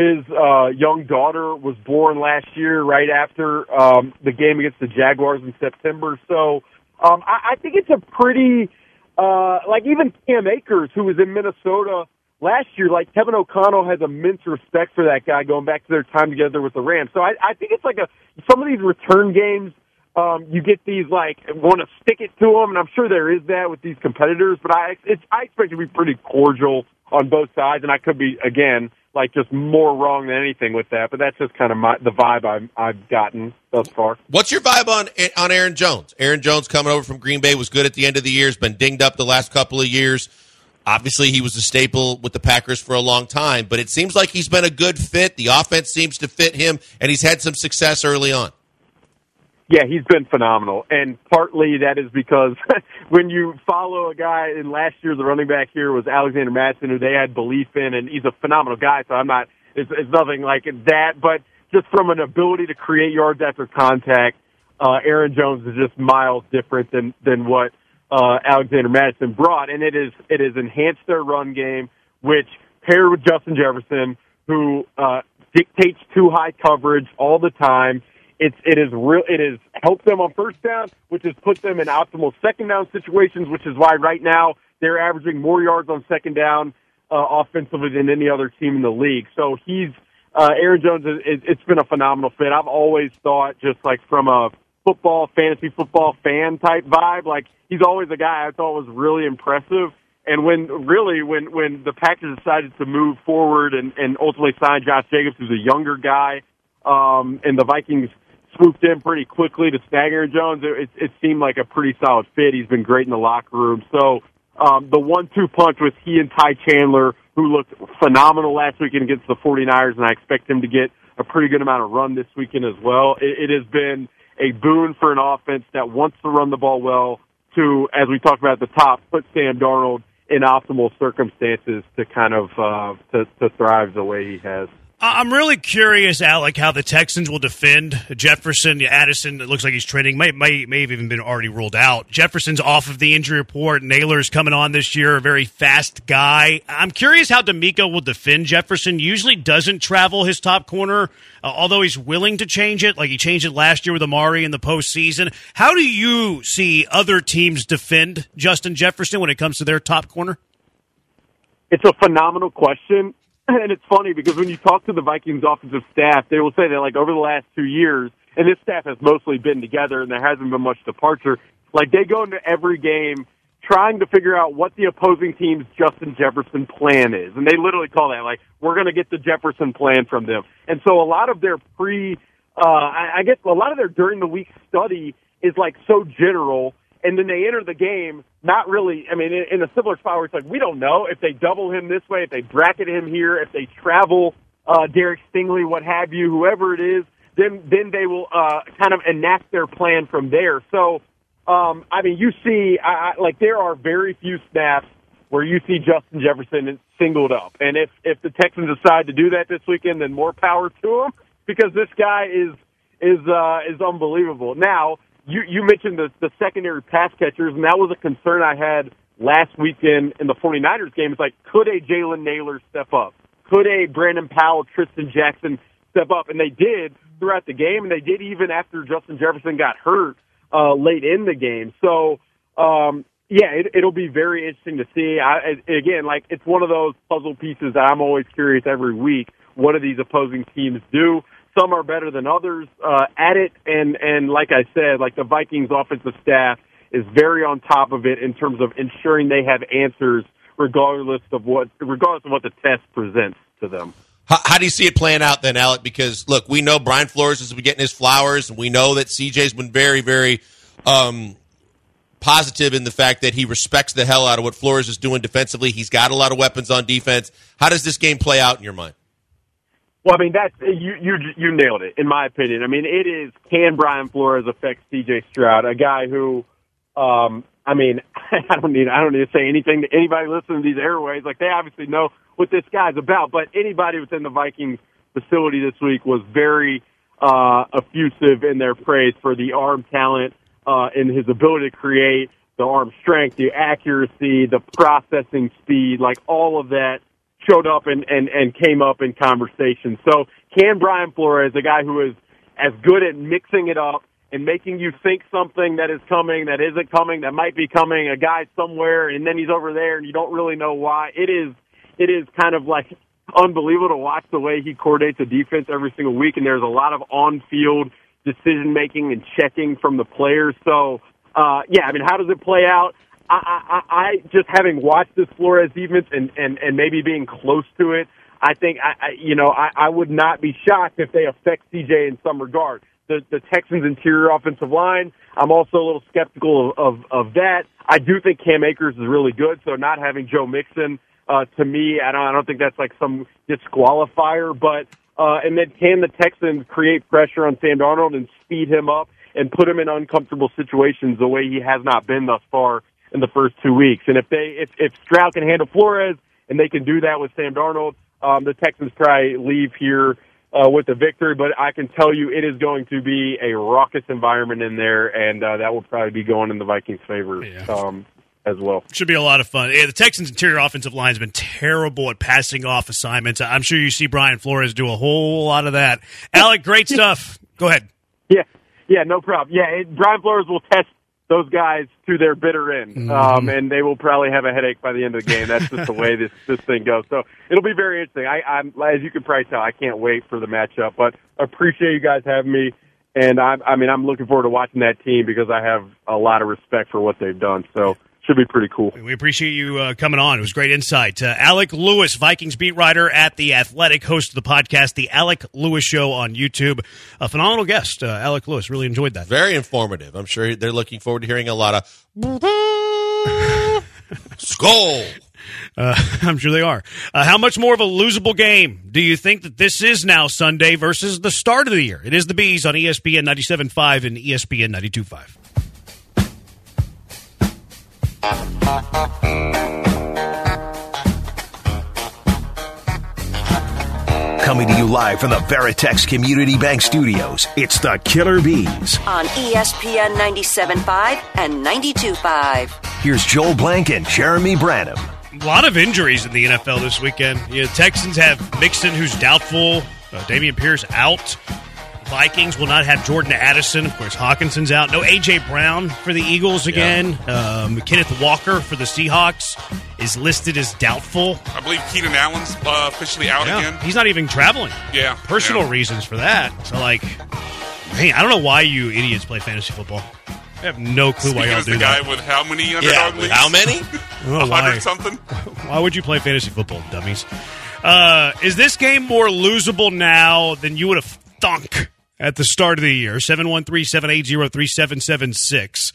young daughter was born last year, right after the game against the Jaguars in September. So I think it's a pretty like even Cam Akers, who was in Minnesota last year, like Kevin O'Connell has immense respect for that guy going back to their time together with the Rams. So I think it's like some of these return games, you get these like want to stick it to them, and I'm sure there is that with these competitors. But I expect it to be pretty cordial on both sides, and I could be again like just more wrong than anything with that. But that's just kind of the vibe I've gotten thus far. What's your vibe on Aaron Jones? Aaron Jones coming over from Green Bay was good at the end of the year. Has been dinged up the last couple of years. Obviously, he was a staple with the Packers for a long time, but it seems like he's been a good fit. The offense seems to fit him, and he's had some success early on. Yeah, he's been phenomenal, and partly that is because when you follow a guy, and last year the running back here was Alexander Mattison, who they had belief in, and he's a phenomenal guy, so it's nothing like that, but just from an ability to create yards after contact, Aaron Jones is just miles different than what Alexander Mattison brought, and it has enhanced their run game, which paired with Justin Jefferson, who dictates too high coverage all the time. It has helped them on first down, which has put them in optimal second down situations, which is why right now they're averaging more yards on second down offensively than any other team in the league. So Aaron Jones, it's been a phenomenal fit. I've always thought, just like from a fantasy football fan type vibe, like he's always a guy I thought was really impressive. And when the Packers decided to move forward and ultimately sign Josh Jacobs, who's a younger guy, and the Vikings swooped in pretty quickly to snag Aaron Jones, it seemed like a pretty solid fit. He's been great in the locker room. So the 1-2 punch with he and Ty Chandler, who looked phenomenal last weekend against the 49ers, and I expect him to get a pretty good amount of run this weekend as well. It has been a boon for an offense that wants to run the ball well to, as we talked about at the top, put Sam Darnold in optimal circumstances to kind of to thrive the way he has. I'm really curious, Alec, how the Texans will defend Jefferson. Addison, it looks like he's training, may have even been already ruled out. Jefferson's off of the injury report. Naylor's coming on this year, a very fast guy. I'm curious how D'Amico will defend Jefferson. Usually doesn't travel his top corner, although he's willing to change it, like he changed it last year with Amari in the postseason. How do you see other teams defend Justin Jefferson when it comes to their top corner? It's a phenomenal question. And it's funny because when you talk to the Vikings offensive staff, they will say that, like, over the last 2 years, and this staff has mostly been together and there hasn't been much departure, like, they go into every game trying to figure out what the opposing team's Justin Jefferson plan is. And they literally call that, like, we're going to get the Jefferson plan from them. And so a lot of their I guess a lot of their during the week study is, like, so general. And then they enter the game not really, I mean, in a similar spot where it's like, we don't know if they double him this way, if they bracket him here, if they travel Derek Stingley, what have you, whoever it is, then they will kind of enact their plan from there. So, I mean, you see, like, there are very few snaps where you see Justin Jefferson singled up. And if the Texans decide to do that this weekend, then more power to them, because this guy is unbelievable. Now, You mentioned the secondary pass catchers, and that was a concern I had last weekend in the 49ers game. It's like, could a Jalen Naylor step up? Could a Brandon Powell, Tristan Jackson step up? And they did throughout the game, and they did even after Justin Jefferson got hurt late in the game. So, it'll be very interesting to see. Again, like, it's one of those puzzle pieces that I'm always curious every week. What do these opposing teams do? Some are better than others at it, and like I said, like, the Vikings offensive staff is very on top of it in terms of ensuring they have answers regardless of what the test presents to them. How do you see it playing out then, Alec? Because, look, we know Brian Flores has been getting his flowers, and we know that CJ's been very, very positive in the fact that he respects the hell out of what Flores is doing defensively. He's got a lot of weapons on defense. How does this game play out in your mind? Well, I mean, that's you nailed it, in my opinion. I mean, it is, can Brian Flores affect C.J. Stroud, a guy who, I mean, I don't need to say anything to anybody listening to these airways. Like, they obviously know what this guy's about, but anybody within the Vikings facility this week was very effusive in their praise for the arm talent and his ability to create, the arm strength, the accuracy, the processing speed, like, all of that showed up and came up in conversation. So can Brian Flores, a guy who is as good at mixing it up and making you think something that is coming, that isn't coming, that might be coming, a guy somewhere, and then he's over there and you don't really know why. It is kind of like unbelievable to watch the way he coordinates a defense every single week, and there's a lot of on-field decision-making and checking from the players. So, I mean, how does it play out? I just, having watched this Flores defense and maybe being close to it, I think I would not be shocked if they affect CJ in some regard. The Texans' interior offensive line, I'm also a little skeptical of that. I do think Cam Akers is really good, so not having Joe Mixon, to me, I don't think that's like some disqualifier. But and then can the Texans create pressure on Sam Darnold and speed him up? and put him in uncomfortable situations the way he has not been thus far in the first 2 weeks. And if Stroud can handle Flores and they can do that with Sam Darnold, the Texans probably leave here with the victory. But I can tell you it is going to be a raucous environment in there, and that will probably be going in the Vikings' favor. As well. Should be a lot of fun. Yeah, the Texans' interior offensive line has been terrible at passing off assignments. I'm sure you see Brian Flores do a whole lot of that. Alec, great stuff. Go ahead. Yeah, no problem. Yeah, Brian Flores will test those guys to their bitter end, and they will probably have a headache by the end of the game. That's just the way this thing goes. So it'll be very interesting. I'm as you can probably tell, I can't wait for the matchup. But I appreciate you guys having me, and I'm looking forward to watching that team because I have a lot of respect for what they've done. So. Should be pretty cool. We appreciate you coming on. It was great insight. Alec Lewis, Vikings beat writer at The Athletic, host of the podcast, The Alec Lewis Show on YouTube. A phenomenal guest, Alec Lewis. Really enjoyed that. Very informative. I'm sure they're looking forward to hearing a lot of skull. I'm sure they are. How much more of a losable game do you think that this is now Sunday versus the start of the year? It is the Bees on ESPN 97.5 and ESPN 92.5. Coming to you live from the Veritex Community Bank Studios, it's the Killer Bees. On ESPN 97.5 and 92.5. Here's Joel Blank and Jeremy Branham. A lot of injuries in the NFL this weekend. Texans have Mixon, who's doubtful. Dameon Pierce out. Vikings will not have Jordan Addison. Of course, Hawkinson's out. No A.J. Brown for the Eagles again. Yeah. Kenneth Walker for the Seahawks is listed as doubtful. I believe Keenan Allen's officially out again. He's not even traveling. Yeah. Personal reasons for that. So, man, I don't know why you idiots play fantasy football. I have no clue why y'all do that. The guy with how many underdog leagues? How many? 100-something? Why would you play fantasy football, dummies? Is this game more losable now than you would have thunk at the start of the year? 713-780-3776.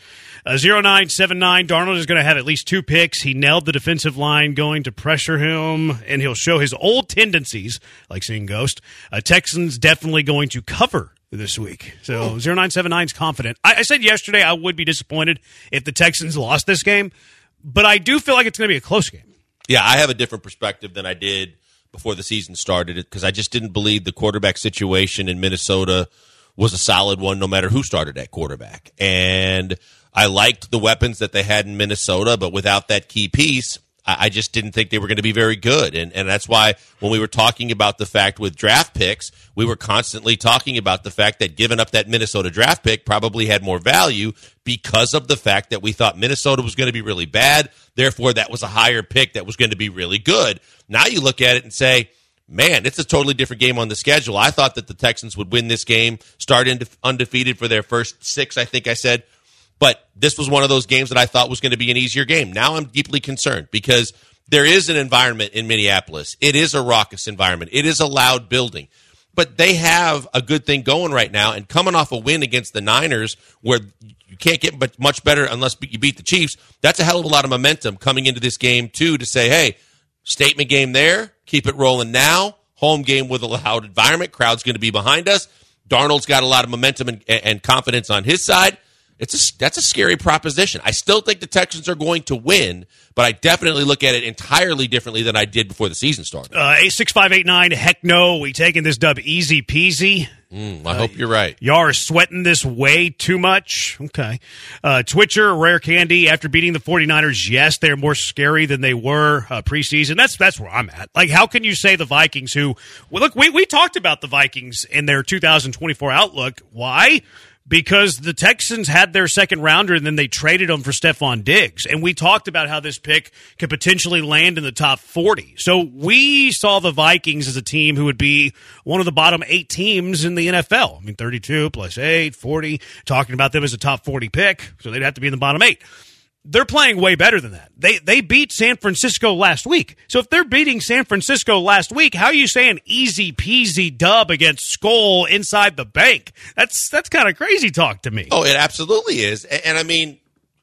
0979, Darnold is going to have at least 2 picks. He nailed the defensive line going to pressure him, and he'll show his old tendencies, like seeing Ghost. Texans definitely going to cover this week. So 0979's confident. I said yesterday I would be disappointed if the Texans lost this game, but I do feel like it's going to be a close game. Yeah, I have a different perspective than I did before the season started, because I just didn't believe the quarterback situation in Minnesota was a solid one no matter who started at quarterback. And I liked the weapons that they had in Minnesota, but without that key piece, I just didn't think they were going to be very good. And that's why when we were talking about the fact with draft picks, we were constantly talking about the fact that giving up that Minnesota draft pick probably had more value because of the fact that we thought Minnesota was going to be really bad. Therefore, that was a higher pick that was going to be really good. Now you look at it and say, man, it's a totally different game on the schedule. I thought that the Texans would win this game, start undefeated for their first 6, I think I said. But this was one of those games that I thought was going to be an easier game. Now I'm deeply concerned because there is an environment in Minneapolis. It is a raucous environment. It is a loud building. But they have a good thing going right now, and coming off a win against the Niners where you can't get much better unless you beat the Chiefs, that's a hell of a lot of momentum coming into this game, too, to say, hey, statement game there, keep it rolling now, home game with a loud environment, crowd's going to be behind us. Darnold's got a lot of momentum and confidence on his side. That's a scary proposition. I still think the Texans are going to win, but I definitely look at it entirely differently than I did before the season started. 86589, heck no, we taking this dub easy peasy. I hope you're right. Y'all are sweating this way too much. Okay. Twitcher, Rare Candy, after beating the 49ers, yes, they're more scary than they were preseason. That's where I'm at. Like, how can you say the Vikings who, well, look, we talked about the Vikings in their 2024 outlook. Why? Because the Texans had their second rounder and then they traded him for Stephon Diggs. And we talked about how this pick could potentially land in the top 40. So we saw the Vikings as a team who would be one of the bottom 8 teams in the NFL. I mean, 32 plus 8, 40, talking about them as a top 40 pick. So they'd have to be in the bottom 8. They're playing way better than that. They beat San Francisco last week. So if they're beating San Francisco last week, how are you saying easy peasy dub against Skull inside the bank? That's kind of crazy talk to me. Oh, it absolutely is. And I mean,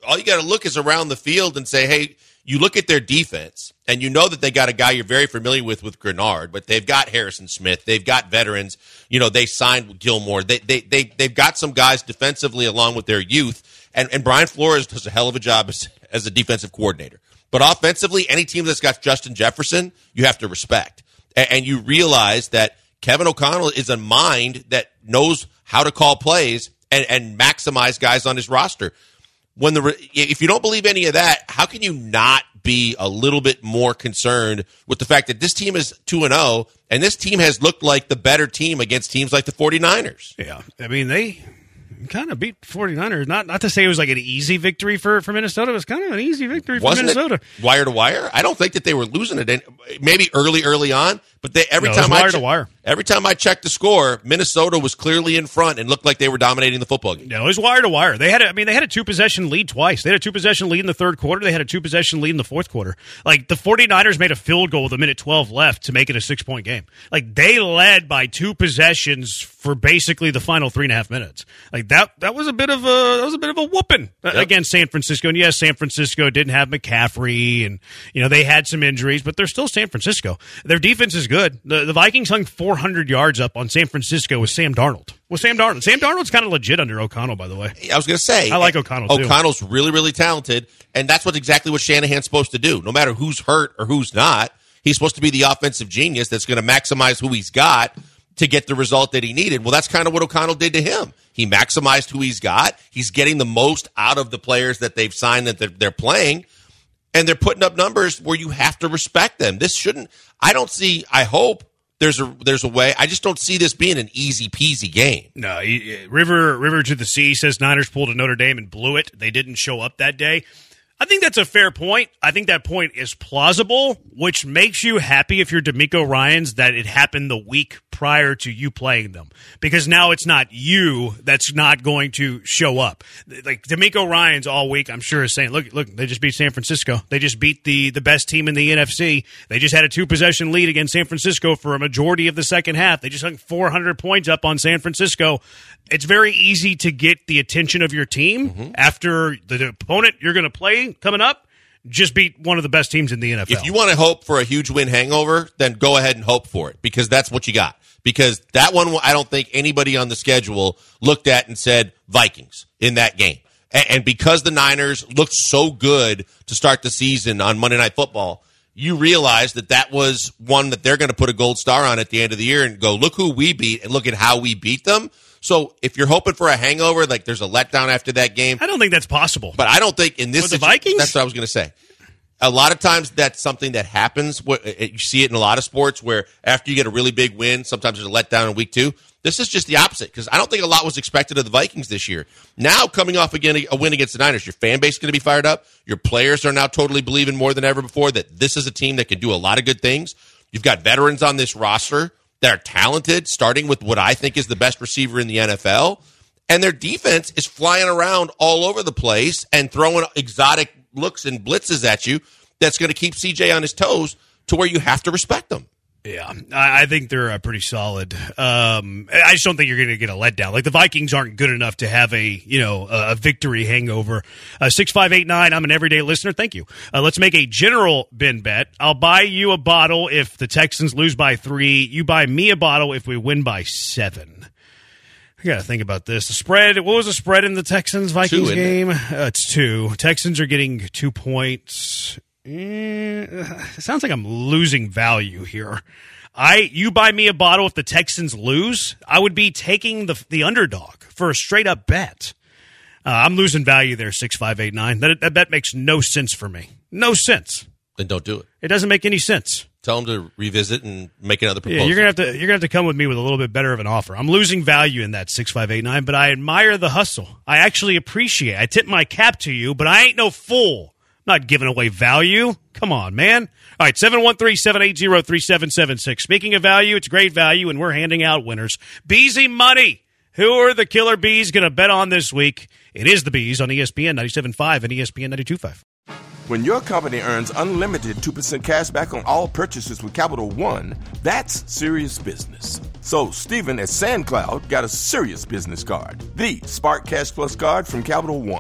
all you got to look is around the field and say, hey, you look at their defense, and you know that they got a guy you're very familiar with Grenard, but they've got Harrison Smith. They've got veterans. They signed Gilmore. They've got some guys defensively along with their youth, and Brian Flores does a hell of a job as a defensive coordinator. But offensively, any team that's got Justin Jefferson, you have to respect. And you realize that Kevin O'Connell is a mind that knows how to call plays and maximize guys on his roster. If you don't believe any of that, how can you not be a little bit more concerned with the fact that this team is 2-0 and this team has looked like the better team against teams like the 49ers? Yeah, I mean, they kind of beat 49ers. Not to say it was like an easy victory for Minnesota. It was kind of an easy victory for Minnesota. It wire to wire? I don't think that they were losing it. Maybe early on, but every time I checked the score, Minnesota was clearly in front and looked like they were dominating the football game. No, it was wire to wire. They had a 2-possession lead twice. They had a 2-possession lead in the third quarter. They had a 2-possession lead in the fourth quarter. Like, the 49ers made a field goal with a minute 12 left to make it a 6-point game. Like, they led by 2 possessions for basically the final 3.5 minutes. Like, that was a bit of a whooping against San Francisco. And yes, San Francisco didn't have McCaffrey, and they had some injuries, but they're still San Francisco. Their defense is good. The Vikings hung 400 yards up on San Francisco with Sam Darnold. Sam Darnold's kind of legit under O'Connell, by the way. I was going to say, I like O'Connell too. O'Connell's really, really talented, and that's exactly what Shanahan's supposed to do. No matter who's hurt or who's not, he's supposed to be the offensive genius that's going to maximize who he's got to get the result that he needed. Well, that's kind of what O'Connell did to him. He maximized who he's got. He's getting the most out of the players that they've signed that they're playing, and they're putting up numbers where you have to respect them. I hope there's a way. I just don't see this being an easy peasy game. No, River to the Sea says Niners pulled a Notre Dame and blew it. They didn't show up that day. I think that's a fair point. I think that point is plausible, which makes you happy if you're DeMeco Ryans that it happened the week prior to you playing them, because now it's not you that's not going to show up. Like, DeMeco Ryans all week, I'm sure, is saying, look, they just beat San Francisco. They just beat the best team in the NFC. They just had a 2-possession lead against San Francisco for a majority of the second half. They just hung 400 points up on San Francisco. It's very easy to get the attention of your team after the opponent you're going to play coming up just beat one of the best teams in the NFL. If you want to hope for a huge win hangover, then go ahead and hope for it, because that's what you got. Because that one, I don't think anybody on the schedule looked at and said Vikings in that game. And because the Niners looked so good to start the season on Monday Night Football, you realize that was one that they're going to put a gold star on at the end of the year and go, look who we beat and look at how we beat them. So if you're hoping for a hangover, like there's a letdown after that game. I don't think that's possible. But I don't think in this situation, the Vikings? That's what I was going to say. A lot of times that's something that happens. You see it in a lot of sports where after you get a really big win, sometimes there's a letdown in week 2. This is just the opposite, because I don't think a lot was expected of the Vikings this year. Now, coming off again a win against the Niners, your fan base is going to be fired up. Your players are now totally believing more than ever before that this is a team that can do a lot of good things. You've got veterans on this roster that are talented, starting with what I think is the best receiver in the NFL. And their defense is flying around all over the place and throwing exotic looks and blitzes at you that's going to keep CJ on his toes to where you have to respect them. Yeah, I think they're pretty solid. I just don't think you're going to get a letdown. Like, the Vikings aren't good enough to have a victory hangover. 6589, I'm an everyday listener. Thank you. Let's make a general Ben bet. I'll buy you a bottle if the Texans lose by 3. You buy me a bottle if we win by 7. I got to think about this. The spread, what was the spread in the Texans-Vikings game? It's 2. Texans are getting 2 points. It sounds like I'm losing value here. You buy me a bottle if the Texans lose, I would be taking the underdog for a straight-up bet. I'm losing value there, 6589. That bet makes no sense for me. No sense. Then don't do it. It doesn't make any sense. Tell them to revisit and make another proposal. Yeah, you're gonna have to come with me with a little bit better of an offer. I'm losing value in that 6589, but I admire the hustle. I actually appreciate it. I tip my cap to you, but I ain't no fool. I'm not giving away value. Come on, man. All right, 713-780-3776. Speaking of value, it's great value, and we're handing out winners. Beezy Money. Who are the Killer Bees going to bet on this week? It is the Bees on ESPN 97.5 and ESPN 92.5. When your company earns unlimited 2% cash back on all purchases with Capital One, that's serious business. So Steven at SandCloud got a serious business card, the Spark Cash Plus card from Capital One.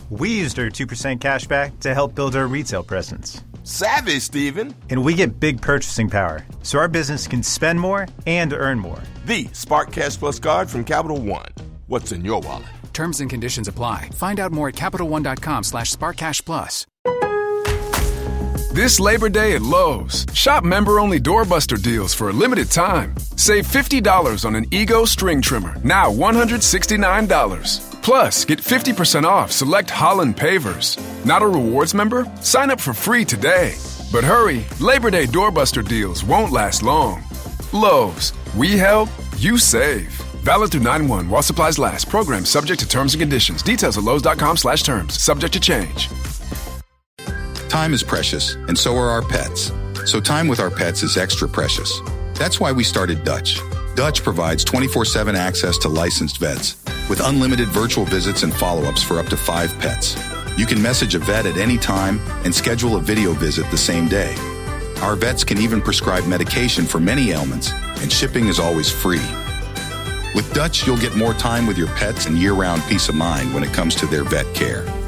We used our 2% cash back to help build our retail presence. Savvy, Steven. And we get big purchasing power, so our business can spend more and earn more. The Spark Cash Plus card from Capital One. What's in your wallet? Terms and conditions apply. Find out more at CapitalOne.com/SparkCashPlus. This Labor Day at Lowe's, shop member-only doorbuster deals for a limited time. Save $50 on an Ego string trimmer, now $169. Plus, get 50% off select Holland pavers. Not a rewards member? Sign up for free today. But hurry, Labor Day doorbuster deals won't last long. Lowe's, we help, you save. Valid through 9/1 while supplies last. Program subject to terms and conditions. Details at Lowe's.com/terms. Subject to change. Time is precious, and so are our pets. So time with our pets is extra precious. That's why we started Dutch. Dutch provides 24/7 access to licensed vets with unlimited virtual visits and follow-ups for up to 5 pets. You can message a vet at any time and schedule a video visit the same day. Our vets can even prescribe medication for many ailments, and shipping is always free. With Dutch, you'll get more time with your pets and year-round peace of mind when it comes to their vet care.